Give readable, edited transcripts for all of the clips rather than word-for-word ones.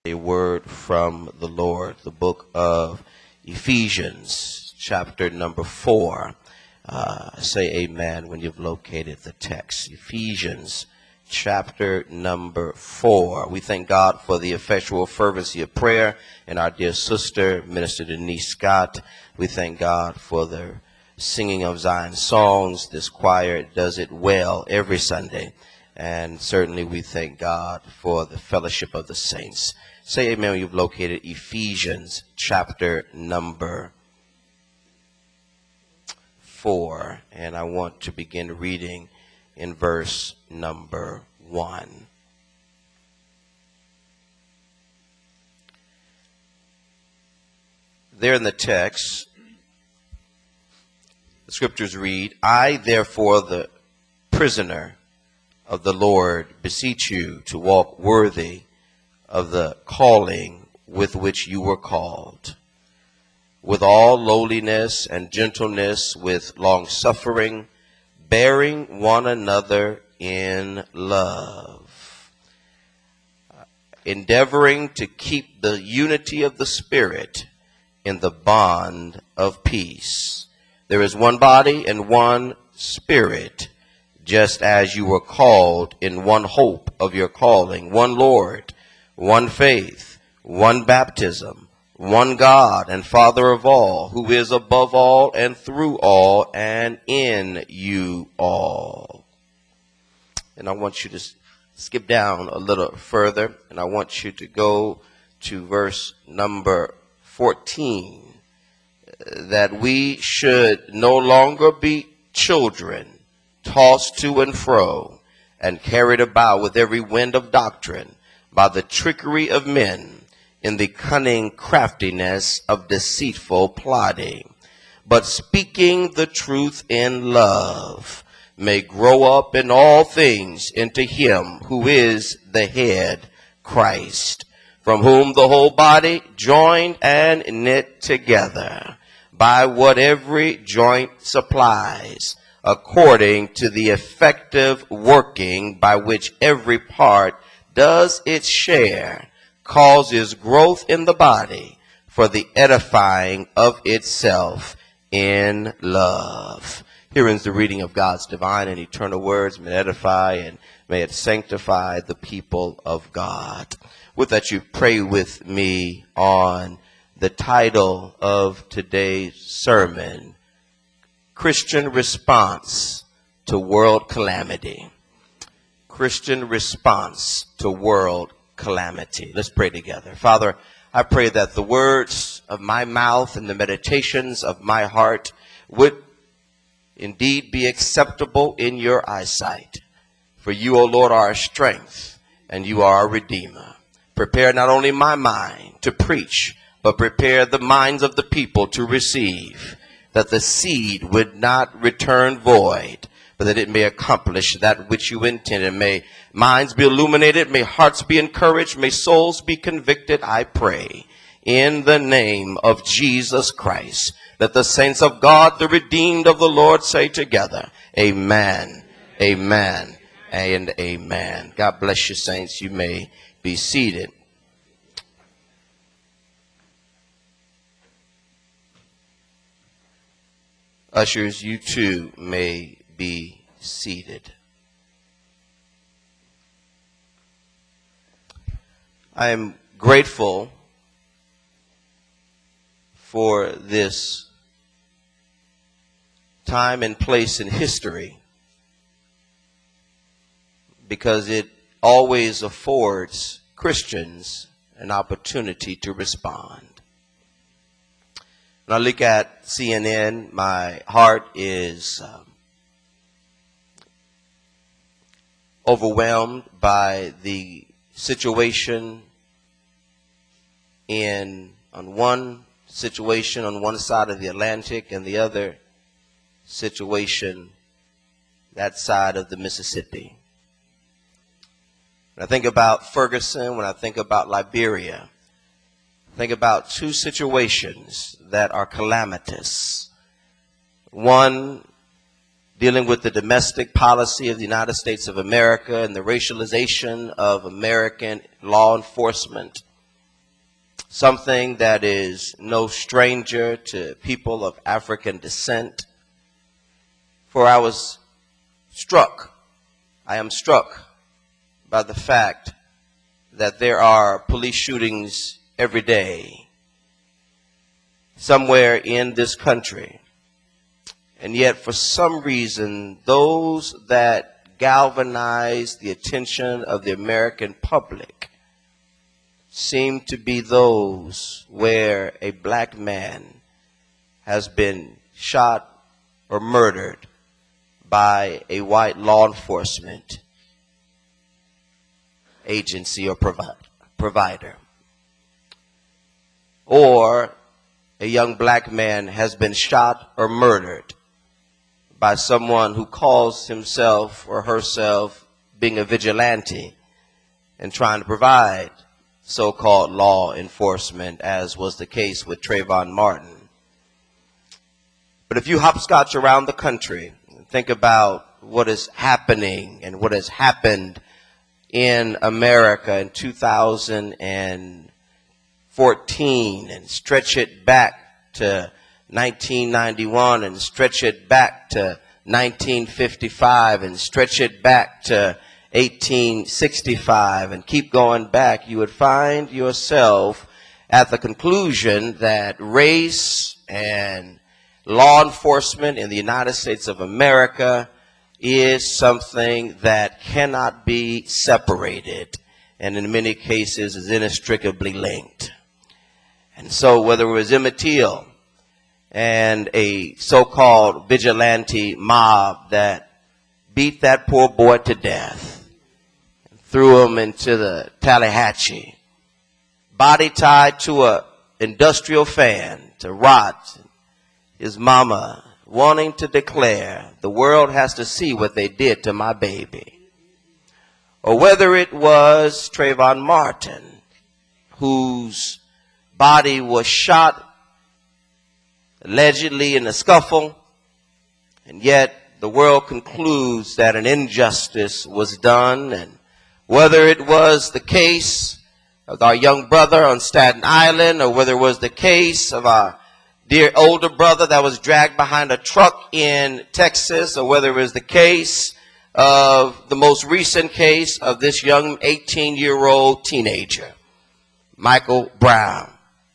A word from the Lord, the book of Ephesians, chapter number 4. Say amen when you've located the text. Ephesians, chapter number 4. We thank God for the effectual fervency of prayer and our dear sister, Minister Denise Scott. We thank God for the singing of Zion songs. This choir does it well every Sunday. And certainly we thank God for the fellowship of the saints. Say amen when you've located Ephesians chapter number 4. And I want to begin reading in verse number 1. There in the text, the scriptures read, I therefore, the prisoner of the Lord, beseech you to walk worthy of the calling with which you were called, with all lowliness and gentleness, with long suffering, bearing one another in love, endeavoring to keep the unity of the Spirit in the bond of peace. There is one body and one Spirit, just as you were called in one hope of your calling, one Lord, one faith, one baptism, one God and Father of all, who is above all and through all and in you all. And I want you to skip down a little further, and I want you to go to verse number 14, that we should no longer be children, tossed to and fro, and carried about with every wind of doctrine, by the trickery of men, in the cunning craftiness of deceitful plotting, but speaking the truth in love, may grow up in all things into him who is the head, Christ, from whom the whole body, joined and knit together, by what every joint supplies, according to the effective working by which every part does its share, causes growth in the body for the edifying of itself in love. Here ends the reading of God's divine and eternal words. May it edify and may it sanctify the people of God. With that, you pray with me on the title of today's sermon, Christian Response to World Calamity. Christian response to world calamity. Let's pray together. Father, I pray that the words of my mouth and the meditations of my heart would indeed be acceptable in your eyesight. For you, O Lord, are our strength and you are our Redeemer. Prepare not only my mind to preach, but prepare the minds of the people to receive, that the seed would not return void, but that it may accomplish that which you intended. May minds be illuminated, may hearts be encouraged, may souls be convicted, I pray, in the name of Jesus Christ. Let the saints of God, the redeemed of the Lord, say together, amen, amen, and amen. God bless you, saints. You may be seated. Ushers, you too may be seated. I am grateful for this time and place in history because it always affords Christians an opportunity to respond. When I look at CNN, my heart is overwhelmed by the situation on one side of the Atlantic and the other situation that side of the Mississippi. When I think about Ferguson, when I think about Liberia, think about two situations that are calamitous. One, dealing with the domestic policy of the United States of America and the racialization of American law enforcement. something that is no stranger to people of African descent. For I am struck by the fact that there are police shootings every day somewhere in this country. And yet, for some reason, those that galvanize the attention of the American public seem to be those where a black man has been shot or murdered by a white law enforcement agency or provider. Or a young black man has been shot or murdered by someone who calls himself or herself being a vigilante and trying to provide so-called law enforcement, as was the case with Trayvon Martin. But if you hopscotch around the country and think about what is happening and what has happened in America in 2014 and stretch it back to 1991 and stretch it back to 1955 and stretch it back to 1865 and keep going back, you would find yourself at the conclusion that race and law enforcement in the United States of America is something that cannot be separated and in many cases is inextricably linked. And so whether it was Emmett Till and a so-called vigilante mob that beat that poor boy to death, threw him into the Tallahatchie, body tied to a industrial fan to rot, his mama wanting to declare, the world has to see what they did to my baby. Or whether it was Trayvon Martin, whose body was shot allegedly in a scuffle, and yet the world concludes that an injustice was done. And whether it was the case of our young brother on Staten Island, or whether it was the case of our dear older brother that was dragged behind a truck in Texas, or whether it was the case of the most recent case of this young 18-year-old teenager, Michael Brown,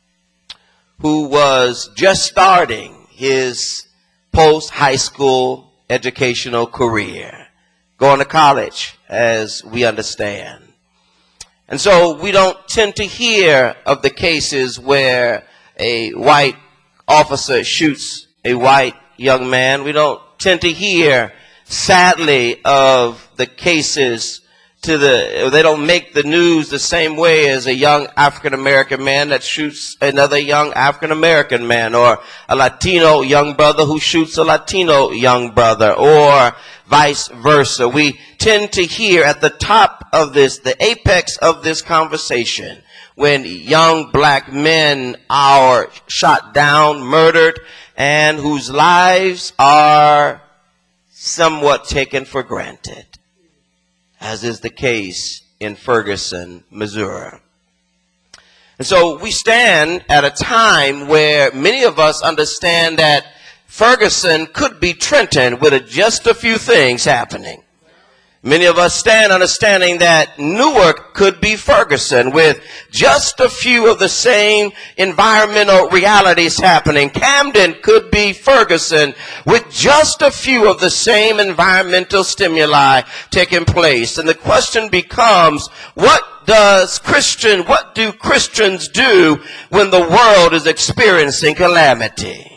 who was just starting his post-high school educational career, going to college, as we understand. And so we don't tend to hear of the cases where a white officer shoots a white young man. We don't tend to hear, sadly, of the cases they don't make the news the same way as a young African-American man that shoots another young African-American man, or a Latino young brother who shoots a Latino young brother, or vice versa. We tend to hear at the top of this, the apex of this conversation, when young black men are shot down, murdered, and whose lives are somewhat taken for granted, as is the case in Ferguson, Missouri. And so we stand at a time where many of us understand that Ferguson could be Trenton with just a few things happening. Many of us stand understanding that Newark could be Ferguson with just a few of the same environmental realities happening. Camden could be Ferguson with just a few of the same environmental stimuli taking place. And the question becomes, what do Christians do when the world is experiencing calamity?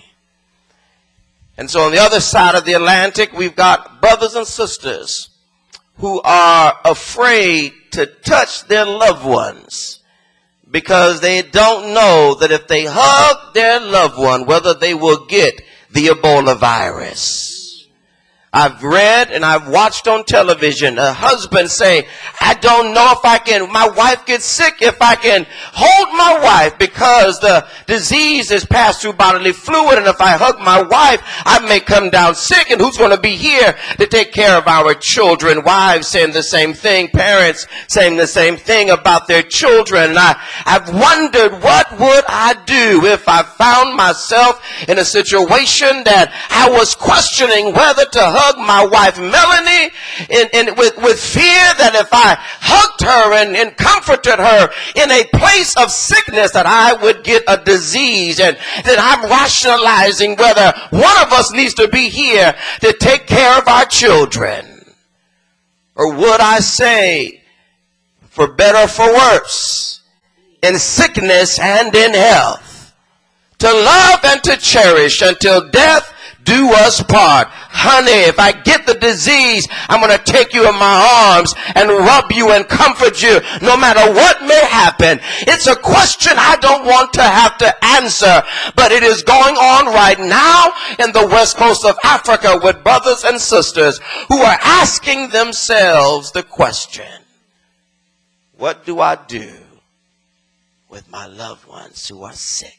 And so on the other side of the Atlantic, we've got brothers and sisters who are afraid to touch their loved ones because they don't know that if they hug their loved one, whether they will get the Ebola virus. I've read and I've watched on television a husband say, I don't know if my wife gets sick, if I can hold my wife because the disease is passed through bodily fluid, and if I hug my wife, I may come down sick, and who's going to be here to take care of our children? Wives saying the same thing, parents saying the same thing about their children. And I've wondered, what would I do if I found myself in a situation that I was questioning whether to hug my wife Melanie and with fear that if I hugged her and comforted her in a place of sickness that I would get a disease, and that I'm rationalizing whether one of us needs to be here to take care of our children? Or would I say, for better or for worse, in sickness and in health, to love and to cherish until death do us part? Honey, if I get the disease, I'm going to take you in my arms and rub you and comfort you no matter what may happen. It's a question I don't want to have to answer, but it is going on right now in the west coast of Africa with brothers and sisters who are asking themselves the question, what do I do with my loved ones who are sick?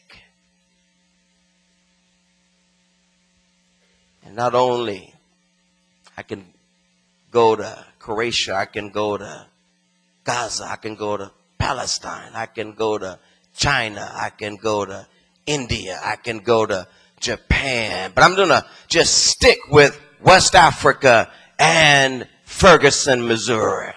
And not only I can go to Croatia, I can go to Gaza, I can go to Palestine, I can go to China, I can go to India, I can go to Japan. But I'm going to just stick with West Africa and Ferguson, Missouri.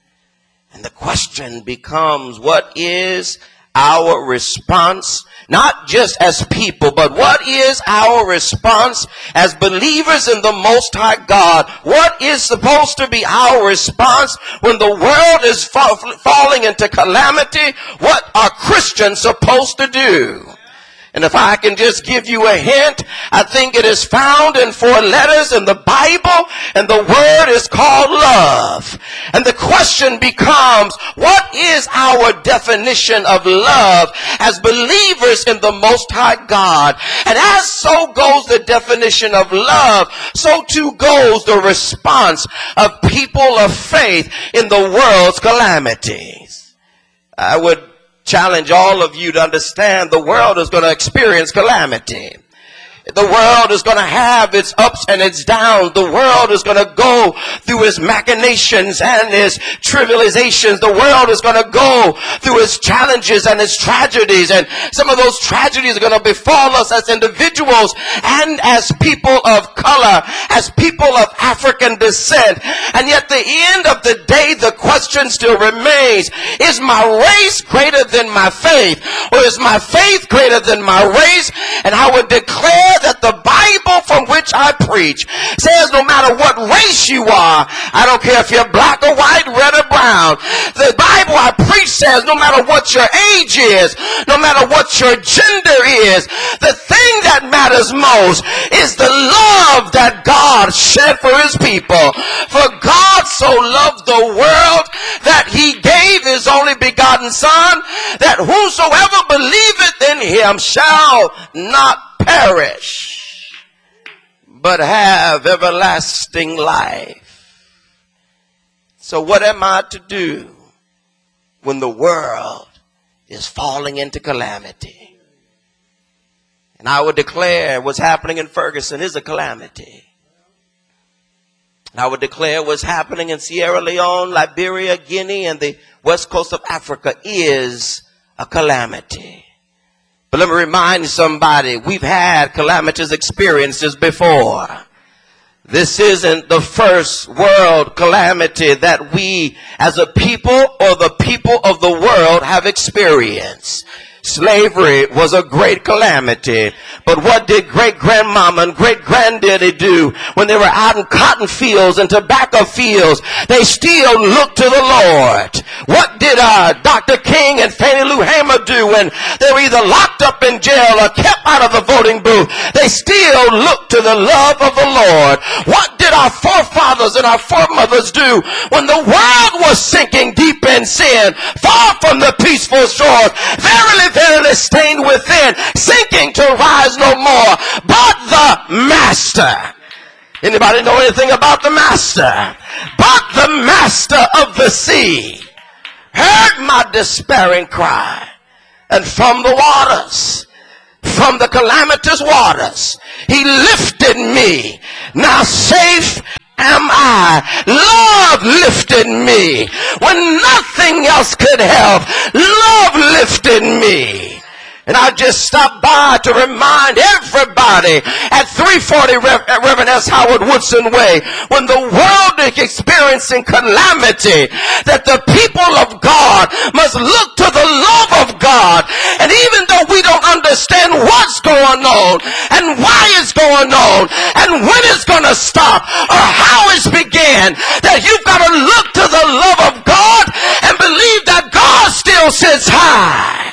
And the question becomes, what is our response, not just as people, but what is our response as believers in the Most High God? What is supposed to be our response when the world is falling into calamity? What are Christians supposed to do? And if I can just give you a hint, I think it is found in 4 letters in the Bible, and the word is called love. And the question becomes, what is our definition of love as believers in the Most High God? And as so goes the definition of love, so too goes the response of people of faith in the world's calamities. I would challenge all of you to understand the world is going to experience calamity. The world is going to have its ups and its downs. The world is going to go through its machinations and its trivializations. The world is going to go through its challenges and its tragedies. And some of those tragedies are going to befall us as individuals and as people of color, as people of African descent. And yet the end of the day, the question still remains, is my race greater than my faith? Or is my faith greater than my race? And I would declare that the Bible from which I preach says no matter what race you are, I don't care if you're black or white, red or brown, the Bible I preach says no matter what your age is, no matter what your gender is, the thing that matters most is the love that God shed for his people. For God so loved the world that he gave his only begotten Son, that whosoever believeth in him shall not perish, but have everlasting life. So what am I to do when the world is falling into calamity? And I would declare what's happening in Ferguson is a calamity. And I would declare what's happening in Sierra Leone, Liberia, Guinea, and the west coast of Africa is a calamity. But let me remind somebody, we've had calamitous experiences before. This isn't the first world calamity that we as a people or the people of the world have experienced. Slavery was a great calamity. But what did great-grandmama and great-granddaddy do when they were out in cotton fields and tobacco fields? They still looked to the Lord. What did Dr. King and Fannie Lou Hamer do when they were either locked up in jail or kept out of the voting booth? They still looked to the love of the Lord. What did our forefathers and our foremothers do when the world was sinking deep in sin, far from the peaceful shores, verily stained within, sinking to rise no more, but the Master Anybody know anything about the master? But the master of the sea heard my despairing cry, and from the waters, from the calamitous waters, he lifted me. Now safe am I. Love lifted me when nothing else could help. Love lifted me. And I just stopped by to remind everybody at 340 Reverend S. Howard Woodson Way, when the world is experiencing calamity, that the people of God must look to the love of God. And even though we don't understand what's going on and why it's going on and when it's going to stop or how it's began, that you've got to look to the love of God and believe that God still sits high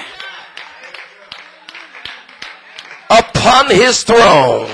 upon his throne.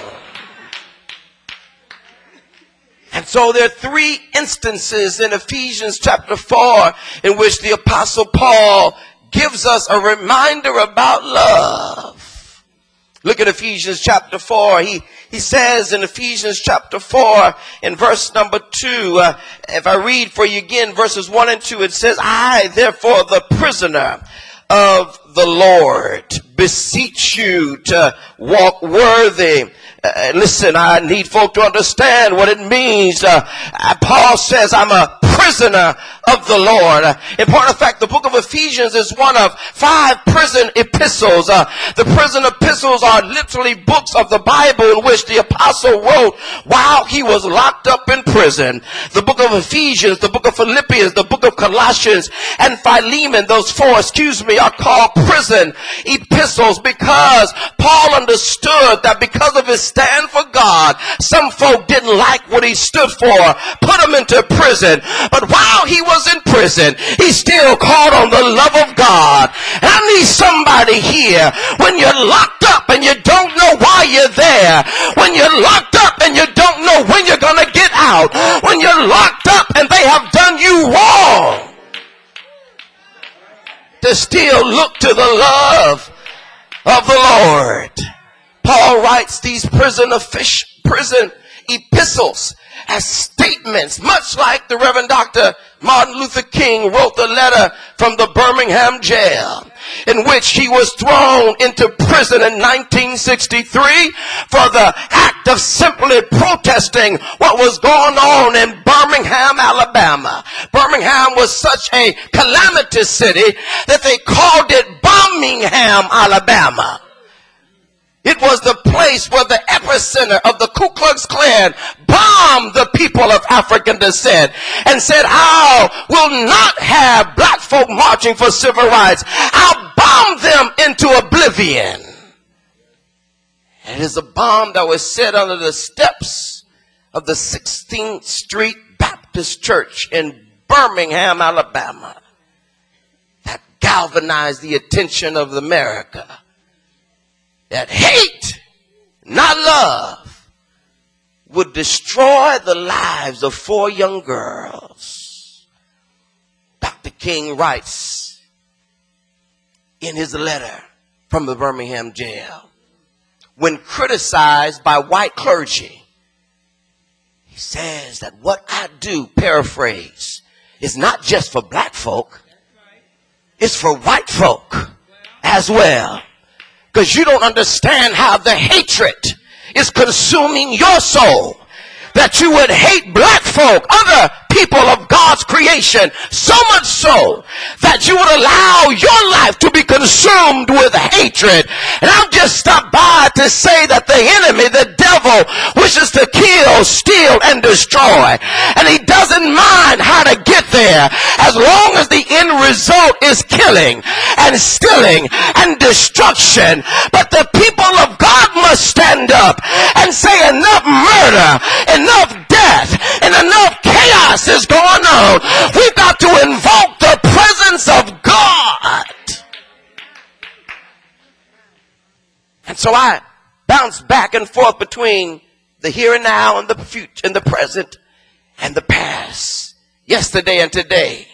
And so there are three instances in Ephesians chapter 4 in which the Apostle Paul gives us a reminder about love. Look at Ephesians chapter 4. He says in Ephesians chapter 4 in verse number 2, if I read for you again, verses 1 and 2, it says, I, therefore, the prisoner of the Lord, beseech you to walk worthy. Listen, I need folk to understand what it means. Paul says, I'm a prisoner of the Lord. In point of fact, the book of Ephesians is one of 5 prison epistles. The prison epistles are literally books of the Bible in which the apostle wrote while he was locked up in prison. The book of Ephesians, the book of Philippians, the book of Colossians, and Philemon, those 4, are called prison epistles because Paul understood that because of his stand for God, some folk didn't like what he stood for, put him into prison. But while he was in prison, he still called on the love of God. And I need somebody here, when you're locked up and you don't know why you're there, when you're locked up and you don't know when you're going to get out, when you're locked up and they have done you wrong, to still look to the love of the Lord. Paul writes these prison epistles as statements, much like the Reverend Dr. Martin Luther King wrote the letter from the Birmingham jail, in which he was thrown into prison in 1963 for the act of simply protesting what was going on in Birmingham, Alabama. Birmingham was such a calamitous city that they called it Bombingham, Alabama. It was the place where the epicenter of the Ku Klux Klan bombed the people of African descent and said, I will not have black folk marching for civil rights. I'll bomb them into oblivion. It is a bomb that was set under the steps of the 16th Street Baptist Church in Birmingham, Alabama, that galvanized the attention of America. That hate, not love, would destroy the lives of 4 young girls. Dr. King writes in his letter from the Birmingham jail, when criticized by white clergy, he says that what I do, paraphrase, is not just for black folk, it's for white folk as well. Because you don't understand how the hatred is consuming your soul, that you would hate black folk, other people of God's creation, so much so that you would allow your life to be consumed with hatred. And I've just stopped by to say that the enemy, the devil, wishes to kill, steal, and destroy. And he doesn't mind how to get there as long as the end result is killing and stealing and destruction. But the people of God must stand up and say, enough murder, enough death, and enough chaos is going on. We've got to invoke the presence of God. And so I bounce back and forth between the here and now and the future and the present and the past, yesterday and today.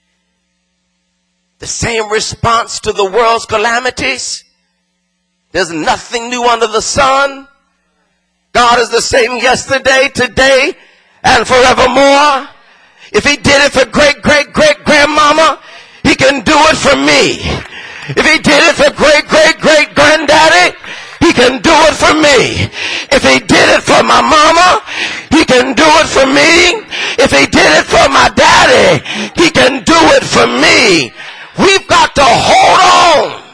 The same response to the world's calamities. There's nothing new under the sun. God is the same yesterday, today, and forevermore. If he did it for great-great-great-grandmama, he can do it for me. If he did it for great-great-great-granddaddy, he can do it for me. If he did it for my mama, he can do it for me. If he did it for my daddy, he can do it for me. We've got to hold on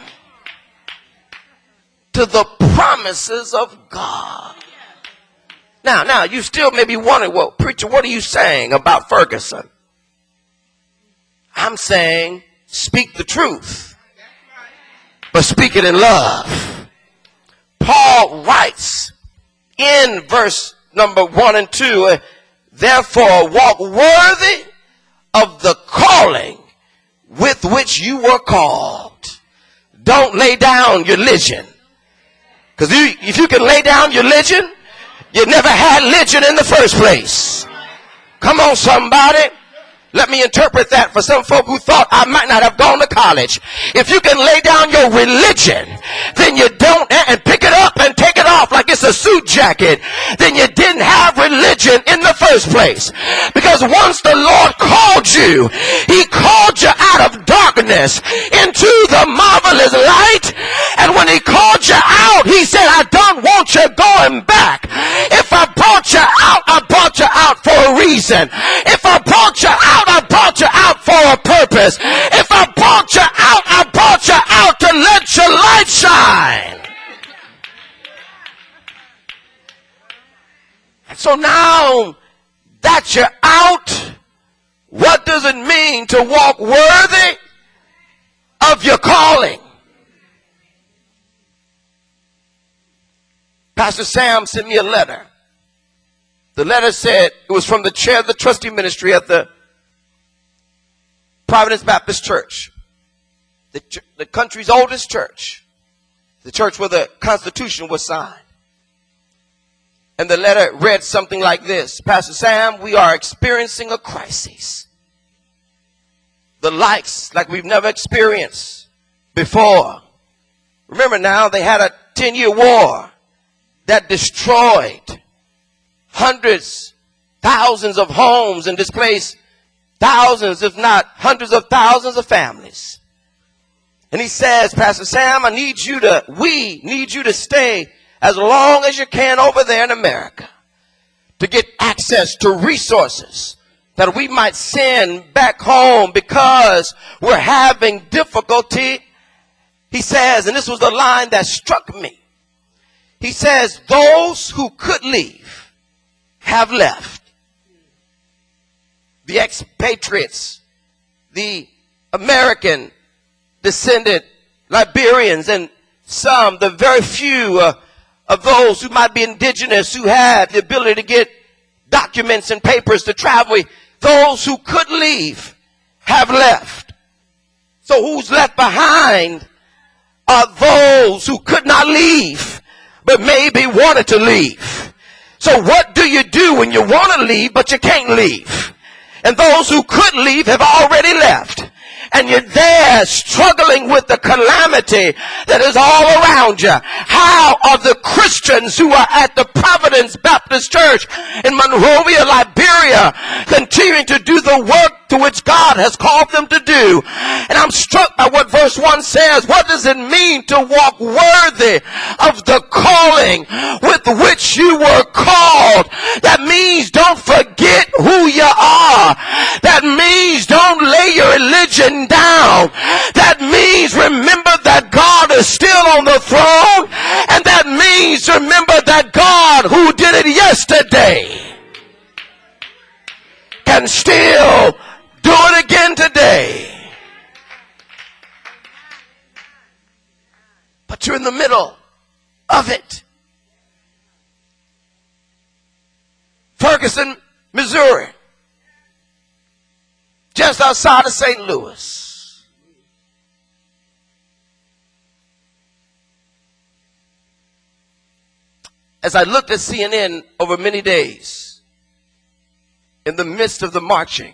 to the promises of God. Now, you still may be wondering, well, preacher, what are you saying about Ferguson? I'm saying, speak the truth, but speak it in love. Paul writes in verse number 1 and 2, therefore walk worthy of the calling with which you were called. Don't lay down your religion. Because if you can lay down your religion, you never had religion in the first place. Come on, somebody. Let me interpret that for some folk who thought I might not have gone to college. If you can lay down your religion, then you don't, and pick it up and take it off like it's a suit jacket, then you didn't have religion in the first place. Because once the Lord called you, he called you out of darkness into the marvelous light. And when he called you out, he said, I don't want you going back. If I brought you out, I brought you out for a reason. If I brought you out, I brought you out for a purpose. If I brought you out, I brought you out to let your light shine. And so now that you're out, what does it mean to walk worthy of your calling? Pastor Sam sent me a letter. The letter said it was from the chair of the trustee ministry at the Providence Baptist Church, the country's oldest church, the church where the Constitution was signed. And the letter read something like this: Pastor Sam, we are experiencing a crisis, the likes like we've never experienced before. Remember now, they had a 10-year war that destroyed hundreds, thousands of homes and displaced thousands, if not hundreds of thousands of families. And he says, Pastor Sam, we need you to stay as long as you can over there in America to get access to resources that we might send back home because we're having difficulty. He says, and this was the line that struck me. He says, those who could leave have left. The expatriates, the American descended Liberians, and some, the very few of those who might be indigenous, who had the ability to get documents and papers to travel, those who could leave have left. So who's left behind are those who could not leave, but maybe wanted to leave. So what do you do when you want to leave, but you can't leave? And those who could leave have already left. And you're there struggling with the calamity that is all around you. How are the Christians who are at the Providence Baptist Church in Monrovia, Liberia, continuing to do the work to which God has called them to do? And I'm struck by what verse 1 says. What does it mean to walk worthy of the calling with which you were called? That means don't forget who you are. That means don't lay your religion down. That means remember that God is still on the throne. And that means remember that God who did it yesterday can still do it again today. But you're in the middle of it. Ferguson, Missouri, just outside of St. Louis. As I looked at CNN over many days, in the midst of the marching,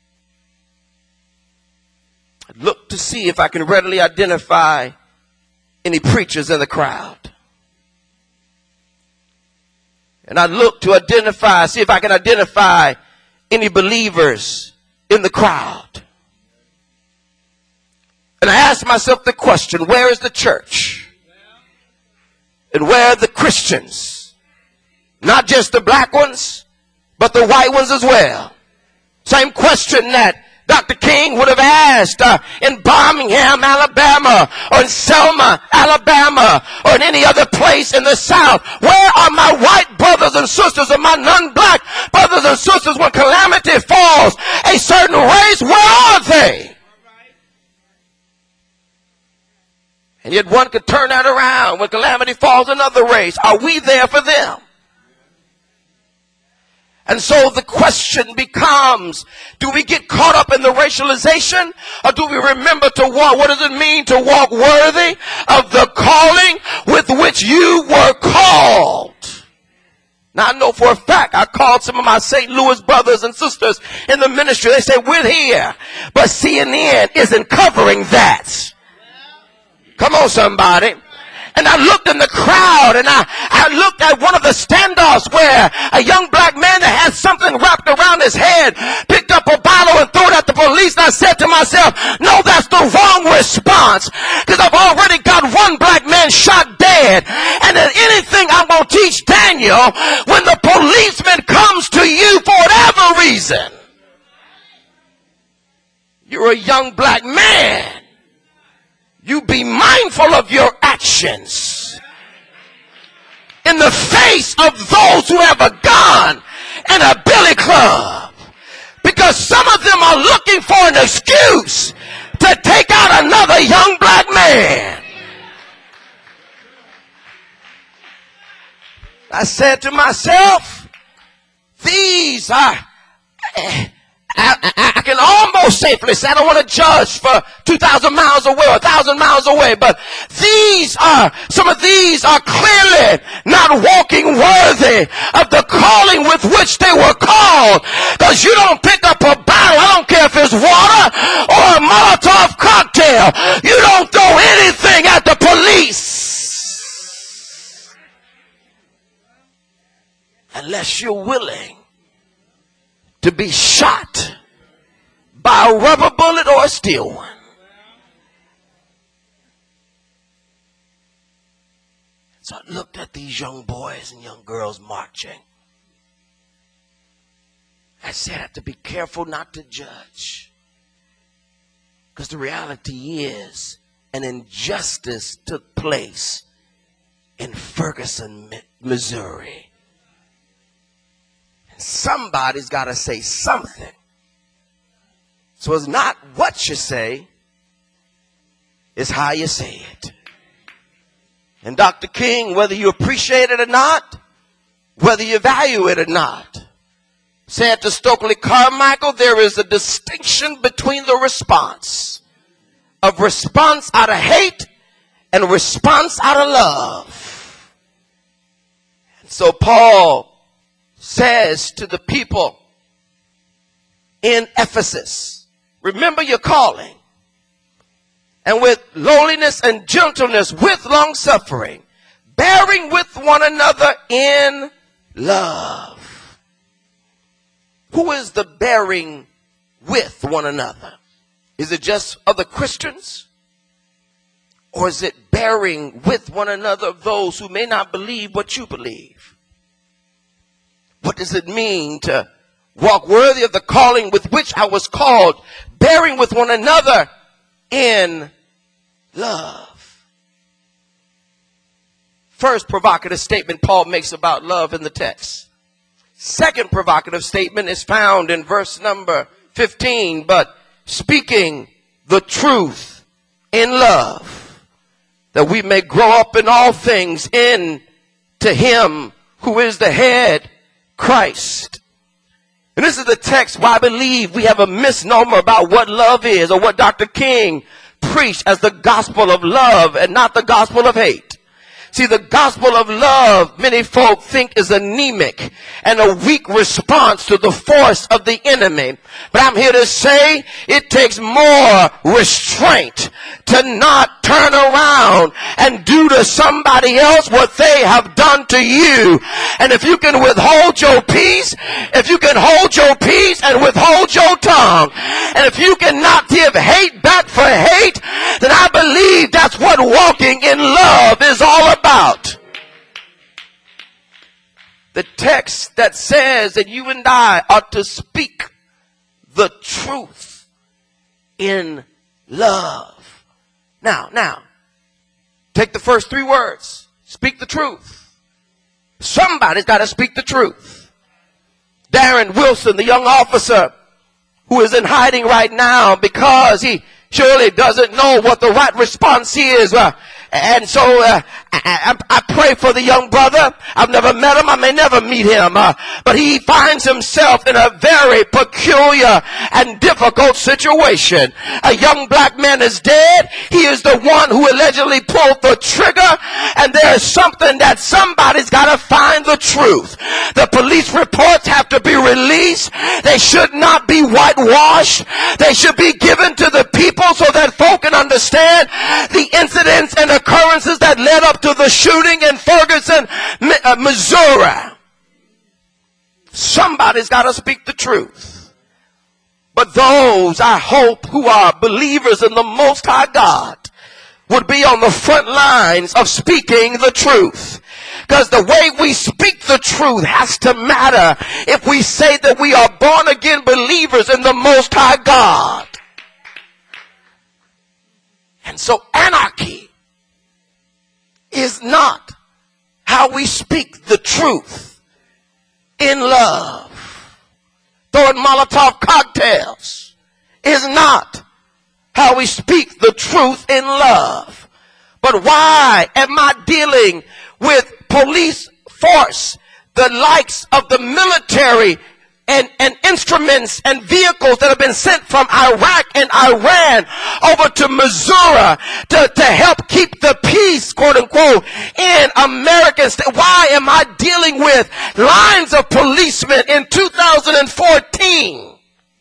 I looked to see if I can readily identify any preachers in the crowd. And I looked to identify, see if I can identify any believers in the crowd. And I asked myself the question, where is the church? And where are the Christians? Not just the black ones, but the white ones as well. Same question that Dr. King would have asked in Birmingham, Alabama, or in Selma, Alabama, or in any other place in the South. Where are my white brothers and sisters and my non-black brothers and sisters when calamity falls a certain race? Where are they? And yet one could turn that around. When calamity falls another race, are we there for them? And so the question becomes, do we get caught up in the racialization, or do we remember to walk? What does it mean to walk worthy of the calling with which you were called? Now I know for a fact, I called some of my St. Louis brothers and sisters in the ministry. They say, we're here, but CNN isn't covering that. Come on, somebody. And I looked in the crowd, and I looked at one of the standoffs where a young black man that had something wrapped around his head picked up a bottle and threw it at the police. And I said to myself, no, that's the wrong response, because I've already got one black man shot dead. And if anything, I'm going to teach Daniel, when the policeman comes to you for whatever reason, you're a young black man. You be mindful of your actions in the face of those who have a gun and a billy club, because some of them are looking for an excuse to take out another young black man. I said to myself, these are... I can almost safely say, I don't want to judge for 2,000 miles away or 1,000 miles away, but some of these are clearly not walking worthy of the calling with which they were called. Because you don't pick up a bottle, I don't care if it's water or a Molotov cocktail, you don't throw anything at the police unless you're willing to be shot by a rubber bullet or a steel one. So I looked at these young boys and young girls marching. I said, I have to be careful not to judge, because the reality is an injustice took place in Ferguson, Missouri. Somebody's got to say something. So it's not what you say, it's how you say it. And Dr. King, whether you appreciate it or not, whether you value it or not, said to Stokely Carmichael, there is a distinction between the response out of hate and response out of love. And so Paul says to the people in Ephesus, remember your calling, and with lowliness and gentleness, with long suffering, bearing with one another in love. Who is the bearing with one another? Is it just other Christians? Or is it bearing with one another of those who may not believe what you believe? What does it mean to walk worthy of the calling with which I was called, bearing with one another in love? First provocative statement Paul makes about love in the text. Second provocative statement is found in verse number 15, but speaking the truth in love, that we may grow up in all things into him who is the head, Christ. And this is the text where I believe we have a misnomer about what love is, or what Dr. King preached as the gospel of love and not the gospel of hate. See, the gospel of love, many folk think, is anemic and a weak response to the force of the enemy. But I'm here to say it takes more restraint to not turn around and do to somebody else what they have done to you. And if you can withhold your peace, if you can hold your peace and withhold your tongue, and if you cannot give hate back for hate, then I believe that's what walking in love is all about. The text that says that you and I are to speak the truth in love. Now, take the first three words. Speak the truth. Somebody's got to speak the truth. Darren Wilson, the young officer who is in hiding right now because he surely doesn't know what the right response is. And so I pray for the young brother. I've never met him. I may never meet him. But he finds himself in a very peculiar and difficult situation. A young black man is dead. He is the one who allegedly pulled the trigger. And there's something that somebody's got to find the truth. The police reports have to be released. They should not be whitewashed. They should be given to the people so that folk can understand the incidents and occurrences that led up to the shooting in Ferguson, Missouri. Somebody's got to speak the truth. But those, I hope, who are believers in the Most High God would be on the front lines of speaking the truth. Because the way we speak the truth has to matter if we say that we are born again believers in the Most High God. And so anarchy is not how we speak the truth in love. Throwing Molotov cocktails is not how we speak the truth in love. But why am I dealing with police force, the likes of the military and instruments and vehicles that have been sent from Iraq and Iran over to Missouri to help keep the peace, quote unquote, in American state? Why am I dealing with lines of policemen in 2014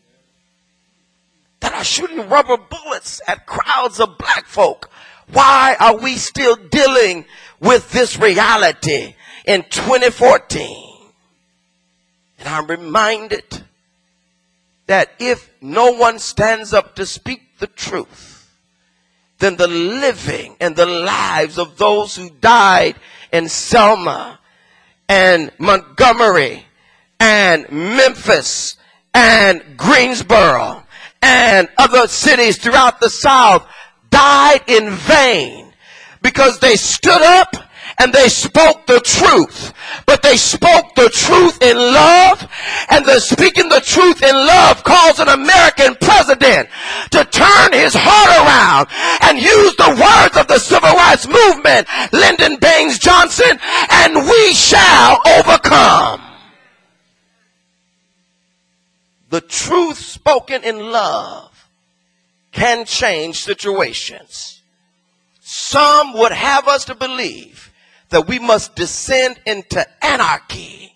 that are shooting rubber bullets at crowds of black folk? Why are we still dealing with this reality in 2014? And I'm reminded that if no one stands up to speak the truth, then the living and the lives of those who died in Selma and Montgomery and Memphis and Greensboro and other cities throughout the South died in vain because they stood up and they spoke the truth. But they spoke the truth in love, and the speaking the truth in love caused an American president to turn his heart around and use the words of the civil rights movement, Lyndon Baines Johnson, and we shall overcome. The truth spoken in love can change situations. Some would have us to believe that we must descend into anarchy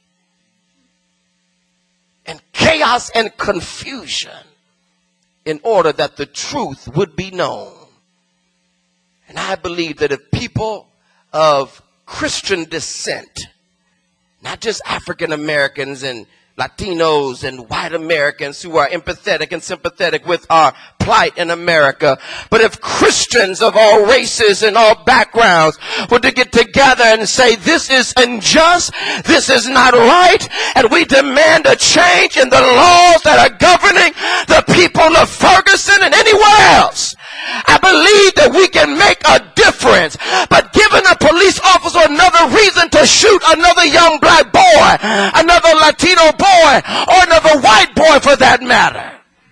and chaos and confusion in order that the truth would be known. And I believe that if people of Christian descent, not just African Americans and Latinos and white Americans who are empathetic and sympathetic with our plight in America, but if Christians of all races and all backgrounds were to get together and say, this is unjust, this is not right, and we demand a change in the laws that are governing the people of Ferguson and anywhere else, I believe that we can make a difference. But giving a police officer another reason to shoot another young black boy, another Latino boy, or another white boy for that matter,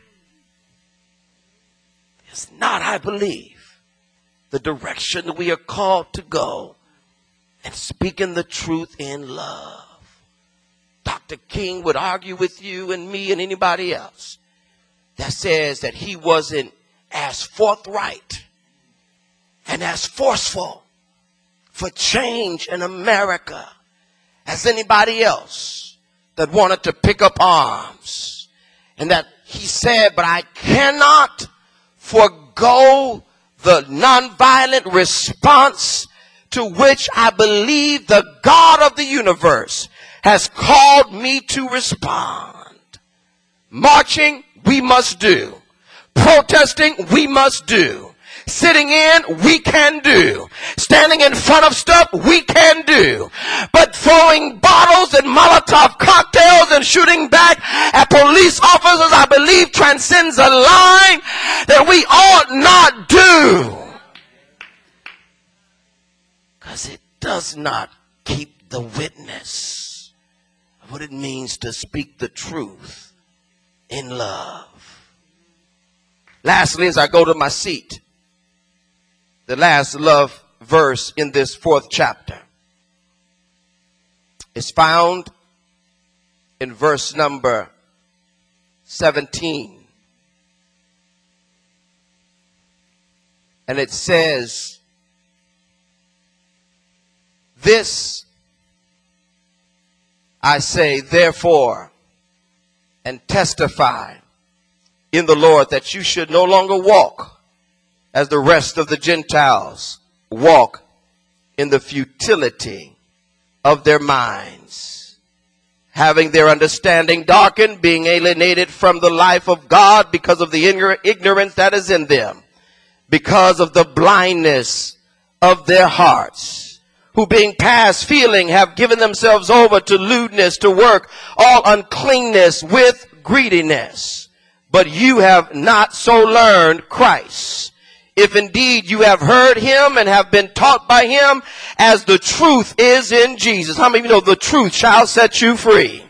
is not, I believe, the direction that we are called to go and speaking the truth in love. Dr. King would argue with you and me and anybody else that says that he wasn't as forthright and as forceful for change in America as anybody else that wanted to pick up arms. And that he said, but I cannot forego the nonviolent response to which I believe the God of the universe has called me to respond. Marching, we must do. Protesting, we must do. Sitting in, we can do. Standing in front of stuff, we can do. But throwing bottles and Molotov cocktails and shooting back at police officers, I believe, transcends a line that we ought not do. Because it does not keep the witness of what it means to speak the truth in love. Lastly, as I go to my seat, the last love verse in this 4th chapter is found in verse number 17. And it says, this I say, therefore, and testify in the Lord, that you should no longer walk as the rest of the Gentiles walk, in the futility of their minds, having their understanding darkened, being alienated from the life of God because of the ignorance that is in them, because of the blindness of their hearts, who being past feeling have given themselves over to lewdness, to work all uncleanness with greediness. But you have not so learned Christ, if indeed you have heard him and have been taught by him, as the truth is in Jesus. How many of you know the truth shall set you free?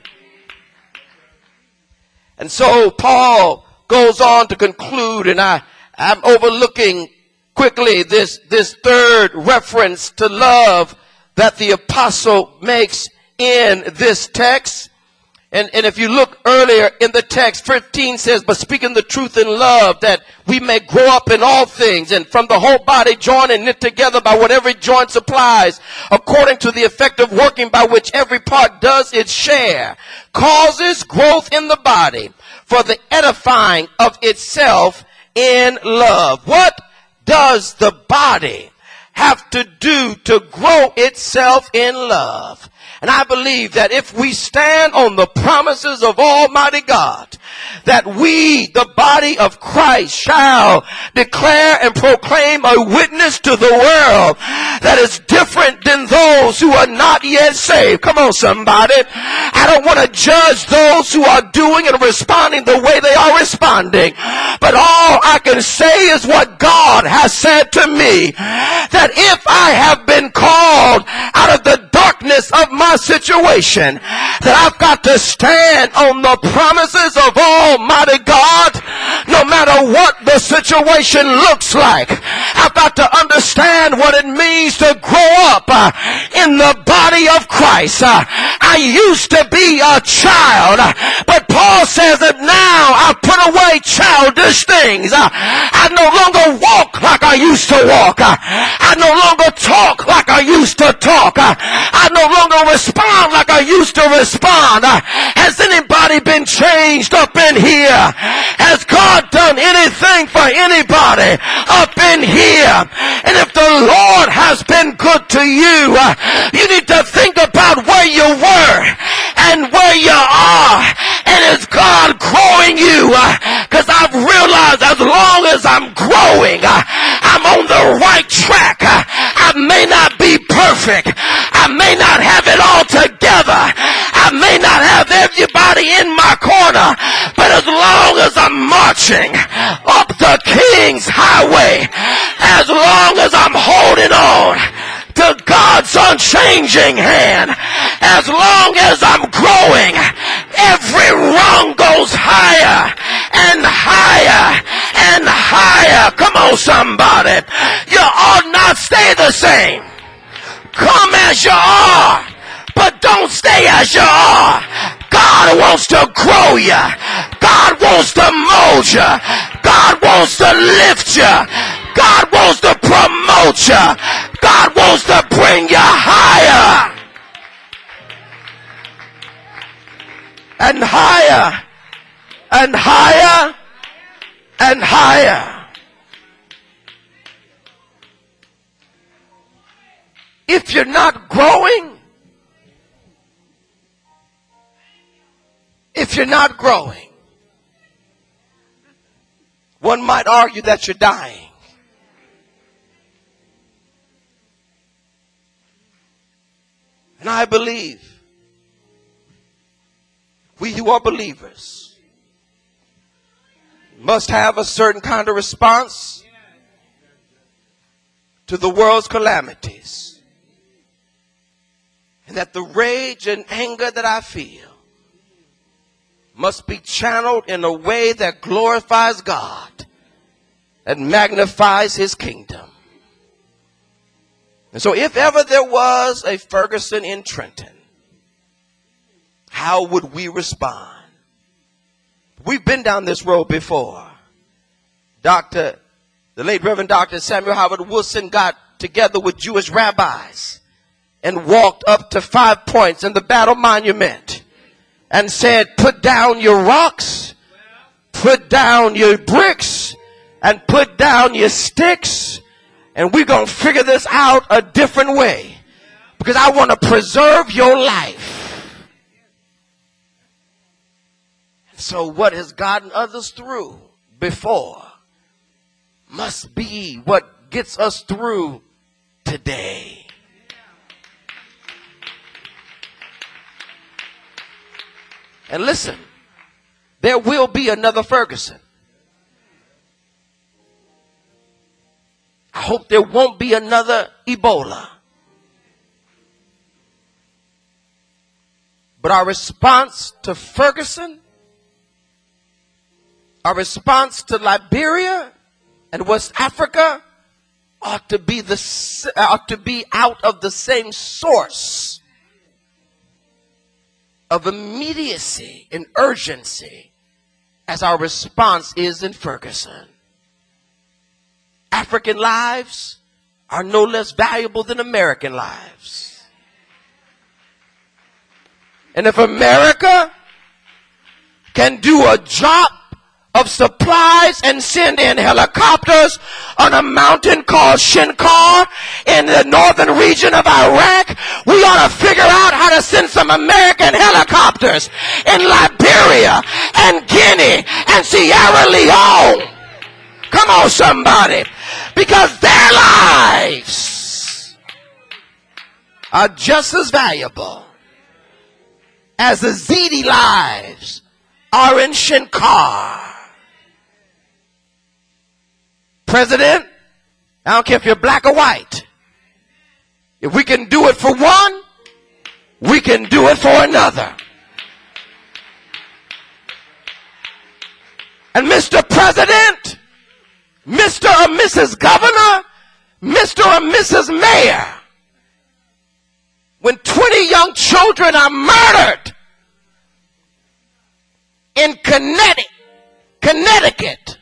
And so Paul goes on to conclude, and I'm overlooking quickly this third reference to love that the apostle makes in this text. And if you look earlier in the text, 15 says, but speaking the truth in love, that we may grow up in all things, and from the whole body joined and knit together by what every joint supplies, according to the effective working by which every part does its share, causes growth in the body for the edifying of itself in love. What does the body have to do to grow itself in love? And I believe that if we stand on the promises of Almighty God, that we, the body of Christ, shall declare and proclaim a witness to the world that is different than those who are not yet saved. Come on, somebody. I don't want to judge those who are doing and responding the way they are responding. But all I can say is what God has said to me, that if I have been called out of the darkness of my situation, that I've got to stand on the promises of Almighty God, no matter what the situation looks like. I've got to understand what it means to grow up in the body of Christ. I used to be a child, but Paul says that now I've put away childish things. I no longer walk like I used to walk. I no longer talk like I used to talk. I no longer respond like I used to respond. Has anybody been changed up in here? Has God done anything for anybody up in here? And if the Lord has been good to you, you need to think about where you were and where you are. And is God growing you? Because I've realized as long as I'm growing, I'm on the right track. I may not be perfect. I may not have it all together. I may not have everybody in my corner. But as long as I'm marching up the King's Highway, as long as I'm holding on to God's unchanging hand, as long as I'm growing, every rung goes higher and higher and higher. Come on, somebody. You ought not stay the same. Come as you are, but don't stay as you are. God wants to grow you. God wants to mold you. God wants to lift you. God wants to promote you. God wants to bring you higher and higher and higher and higher. If you're not growing, one might argue that you're dying. And I believe we who are believers must have a certain kind of response to the world's calamities. And that the rage and anger that I feel must be channeled in a way that glorifies God and magnifies his kingdom. And so if ever there was a Ferguson in Trenton, how would we respond? We've been down this road before. The late Reverend Dr. Samuel Howard Wilson got together with Jewish rabbis and walked up to 5 points in the Battle Monument and said, put down your rocks, put down your bricks, and put down your sticks, and we're going to figure this out a different way because I want to preserve your life. So what has gotten others through before must be what gets us through today. And listen, there will be another Ferguson. I hope there won't be another Ebola. But our response to Ferguson, our response to Liberia and West Africa ought to be out of the same source of immediacy and urgency as our response is in Ferguson. African lives are no less valuable than American lives. And if America can do a job of supplies and send in helicopters on a mountain called Shinkar in the northern region of Iraq, we ought to figure out how to send some American helicopters in Liberia and Guinea and Sierra Leone. Come on, somebody. Because their lives are just as valuable as the Yazidi lives are in Shinkar. President, I don't care if you're black or white. If we can do it for one, we can do it for another. And Mr. President, Mr. or Mrs. Governor, Mr. or Mrs. Mayor, when 20 young children are murdered in Connecticut,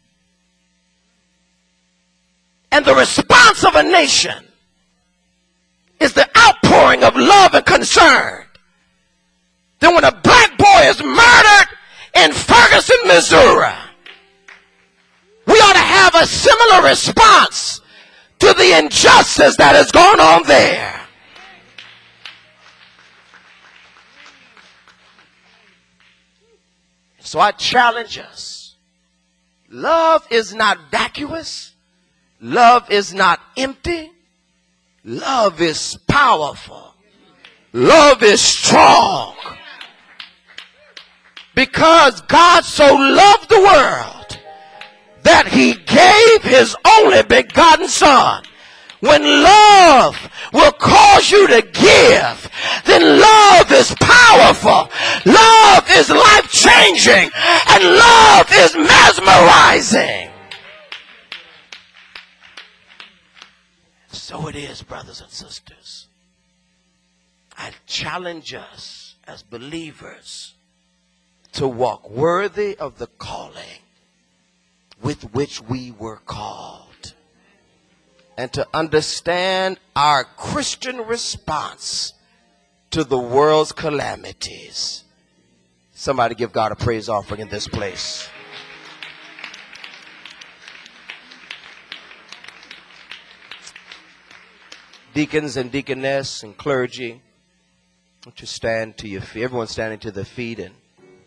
and the response of a nation is the outpouring of love and concern, then when a black boy is murdered in Ferguson, Missouri, we ought to have a similar response to the injustice that is going on there. So I challenge us. Love is not vacuous. Love is not empty. Love is powerful. Love is strong. Because God so loved the world that he gave his only begotten son. When love will cause you to give, then love is powerful. Love is life-changing. And love is mesmerizing. So it is, brothers and sisters. I challenge us as believers to walk worthy of the calling with which we were called. and to understand our Christian response to the world's calamities. Somebody give God a praise offering in this place. Deacons and deaconess and clergy, won't you stand to your feet? Everyone standing to their feet. And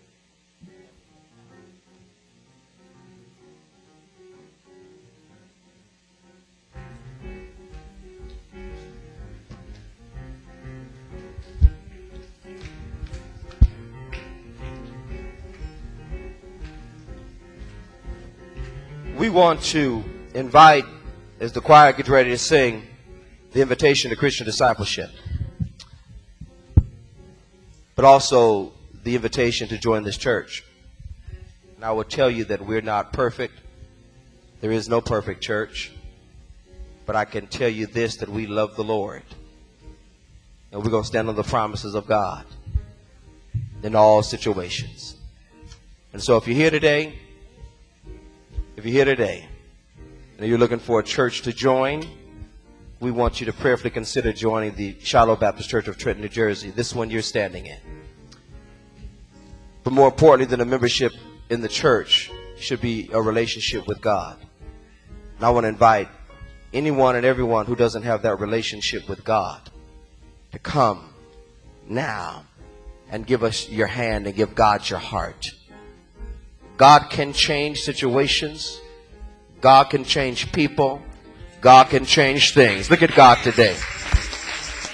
we want to invite, as the choir gets ready to sing, the invitation to Christian discipleship, but also the invitation to join this church. And I will tell you that we're not perfect. There is no perfect church. But I can tell you this, that we love the Lord. And we're going to stand on the promises of God in all situations. And so if you're here today, and you're looking for a church to join, we want you to prayerfully consider joining the Shiloh Baptist Church of Trenton, New Jersey, this one you're standing in. But more importantly than a membership in the church should be a relationship with God. And I want to invite anyone and everyone who doesn't have that relationship with God to come now and give us your hand and give God your heart. God can change situations. God can change people. God can change things. Look at God today.